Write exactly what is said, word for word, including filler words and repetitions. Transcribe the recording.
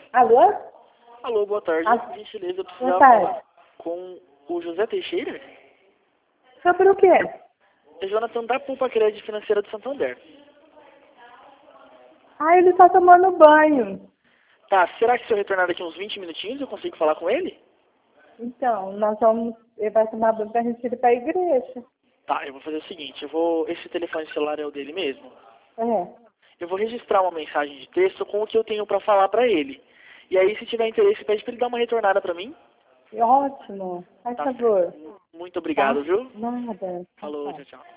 Alô? Alô, boa tarde. Ah, Por gentileza, eu boa precisava tarde. falar com o José Teixeira. Sobre o quê? É Jonathan da Poupa Crédito Financeira de Santander. Ah, ele tá tomando banho. Tá, será que se eu retornar daqui uns vinte minutinhos eu consigo falar com ele? Então, nós vamos... Ele vai tomar banho pra gente ir pra igreja. Tá, eu vou fazer o seguinte, eu vou... Esse telefone celular é o dele mesmo? É. Eu vou registrar uma mensagem de texto com o que eu tenho pra falar pra ele. E aí, se tiver interesse, pede pra ele dar uma retornada pra mim. Ótimo. Faz Tá favor. certo. Muito Tá? obrigado, viu? Nada. Tchau, Falou, tchau. tchau, tchau.